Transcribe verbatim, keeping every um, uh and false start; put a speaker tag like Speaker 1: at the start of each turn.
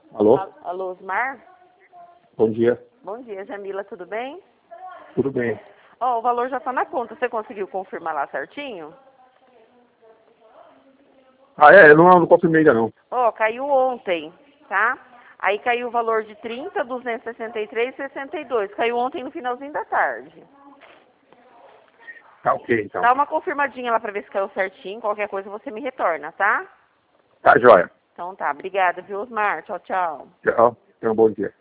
Speaker 1: Alô?
Speaker 2: Alô, Osmar?
Speaker 1: Bom dia.
Speaker 2: Bom dia, Jamila, tudo bem?
Speaker 1: Tudo bem.
Speaker 2: Ó, o valor já está na conta, você conseguiu confirmar lá certinho?
Speaker 1: Ah, é? Eu não, não confirmei ainda não.
Speaker 2: Ó, caiu ontem, tá? Aí caiu o valor de trinta, duzentos e sessenta e três e sessenta e dois. Caiu ontem no finalzinho da tarde.
Speaker 1: Tá ok, então.
Speaker 2: Dá uma confirmadinha lá pra ver se caiu certinho. Qualquer coisa você me retorna, tá?
Speaker 1: Tá, joia.
Speaker 2: Então tá, obrigada, viu, Osmar? Tchau, tchau.
Speaker 1: Tchau. Tenha um bom dia.